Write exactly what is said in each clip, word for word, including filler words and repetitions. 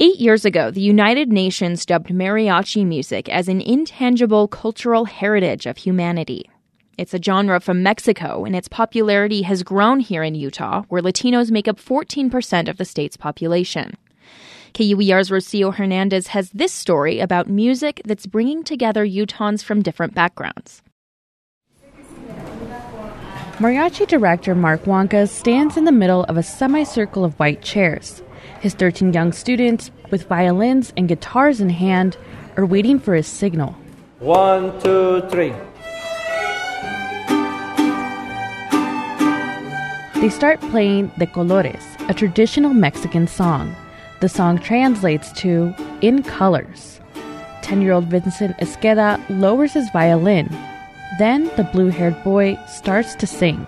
Eight years ago, the United Nations dubbed mariachi music as an intangible cultural heritage of humanity. It's a genre from Mexico, and its popularity has grown here in Utah, where Latinos make up fourteen percent of the state's population. K U E R's Rocio Hernandez has this story about music that's bringing together Utahns from different backgrounds. Mariachi director Mark Wancas stands in the middle of a semicircle of white chairs. His thirteen young students, with violins and guitars in hand, are waiting for his signal. One, two, three. They start playing De Colores, a traditional Mexican song. The song translates to In Colors. Ten-year-old Vincent Esqueda lowers his violin. Then the blue-haired boy starts to sing.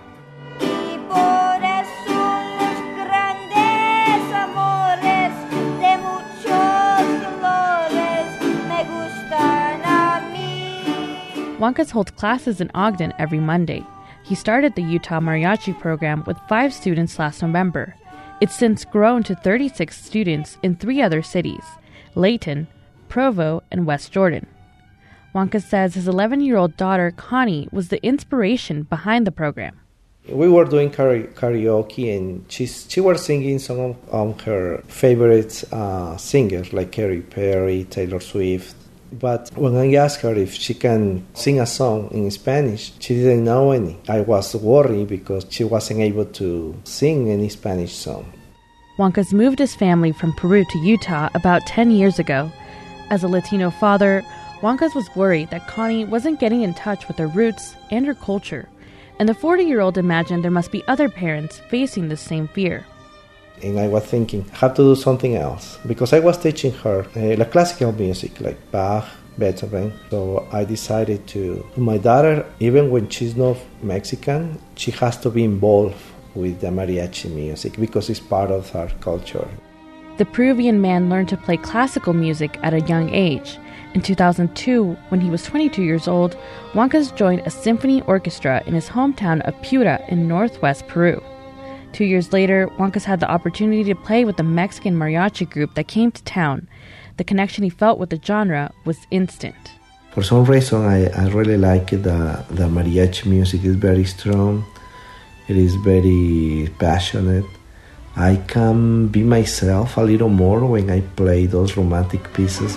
Wancas holds classes in Ogden every Monday. He started the Utah Mariachi program with five students last November. It's since grown to thirty-six students in three other cities, Layton, Provo, and West Jordan. Wancas says his eleven-year-old daughter, Connie, was the inspiration behind the program. We were doing karaoke, and she's, she was singing some of um, her favorite uh, singers, like Katy Perry, Taylor Swift. But when I asked her if she can sing a song in Spanish, she didn't know any. I was worried because she wasn't able to sing any Spanish song. Wancas moved his family from Peru to Utah about ten years ago. As a Latino father, Wancas was worried that Connie wasn't getting in touch with her roots and her culture, and the forty-year-old imagined there must be other parents facing the same fear. And I was thinking, I have to do something else, because I was teaching her uh, like classical music, like Bach, Beethoven. So I decided to, my daughter, even when she's not Mexican, she has to be involved with the mariachi music because it's part of our culture. The Peruvian man learned to play classical music at a young age. In two thousand two, when he was twenty-two years old, Wancas joined a symphony orchestra in his hometown of Piura in northwest Peru. Two years later, Wancas had the opportunity to play with the Mexican mariachi group that came to town. The connection he felt with the genre was instant. For some reason, I, I really like it. The, the mariachi music is very strong. It is very passionate. I can be myself a little more when I play those romantic pieces.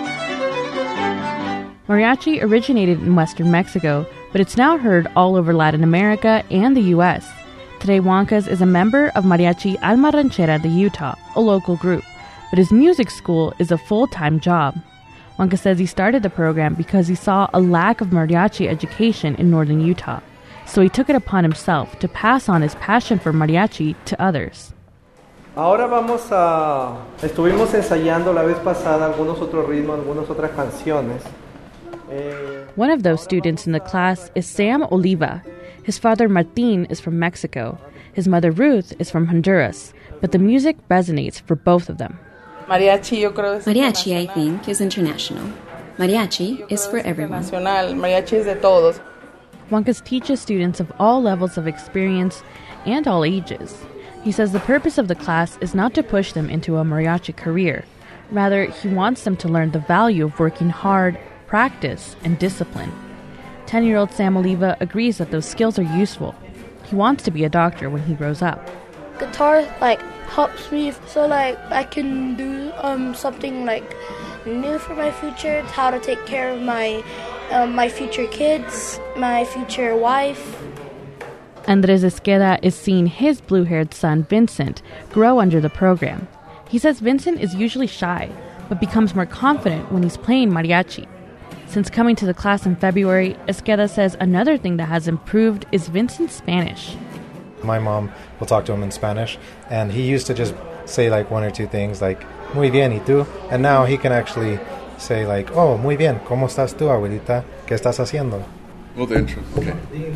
Mariachi originated in western Mexico, but it's now heard all over Latin America and the U S Today, Wancas is a member of Mariachi Alma Ranchera de Utah, a local group, but his music school is a full-time job. Wancas says he started the program because he saw a lack of mariachi education in northern Utah, so he took it upon himself to pass on his passion for mariachi to others. Ahora vamos a... Estuvimos ensayando la vez pasada algunos otros ritmos, algunas otras canciones. One of those students in the class is Sam Oliva. His father, Martin, is from Mexico. His mother, Ruth, is from Honduras. But the music resonates for both of them. Mariachi, I think, is international. Mariachi is for everyone. Mariachi is de todos. Wancas teaches students of all levels of experience and all ages. He says the purpose of the class is not to push them into a mariachi career. Rather, he wants them to learn the value of working hard, practice, and discipline. Ten-year-old Sam Oliva agrees that those skills are useful. He wants to be a doctor when he grows up. Guitar, like, helps me so, like, I can do um, something, like, new for my future, how to take care of my, um, my future kids, my future wife. Andres Esqueda is seeing his blue-haired son, Vincent, grow under the program. He says Vincent is usually shy, but becomes more confident when he's playing mariachi. Since coming to the class in February, Esqueda says another thing that has improved is Vincent's Spanish. My mom will talk to him in Spanish, and he used to just say like one or two things like, muy bien, ¿y tú? And now he can actually say like, oh, muy bien, ¿cómo estás tú, abuelita? ¿Qué estás haciendo? Oh, the intro, okay.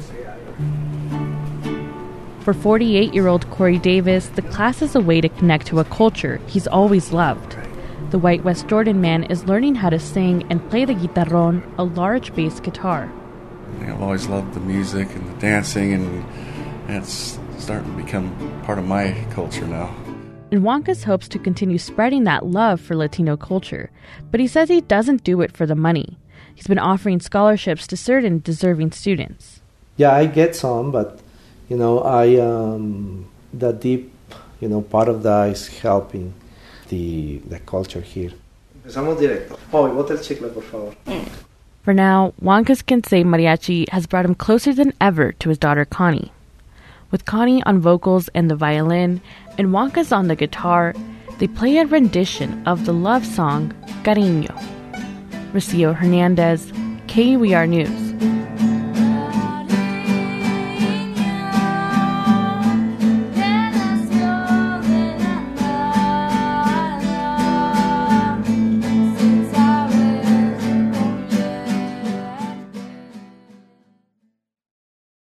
For forty-eight-year-old Corey Davis, the class is a way to connect to a culture he's always loved. The white West Jordan man is learning how to sing and play the guitarrón, a large bass guitar. I've always loved the music and the dancing, and it's starting to become part of my culture now. And Juancas hopes to continue spreading that love for Latino culture, but he says he doesn't do it for the money. He's been offering scholarships to certain deserving students. Yeah, I get some, but, you know, I um, the deep, you know, part of that is helping the, the culture here. Empezamos directo. Oh, y bota el chicle, por favor. For now, Juancas can say mariachi has brought him closer than ever to his daughter Connie. With Connie on vocals and the violin, and Juancas on the guitar, they play a rendition of the love song Cariño. Rocio Hernandez, K U E R News.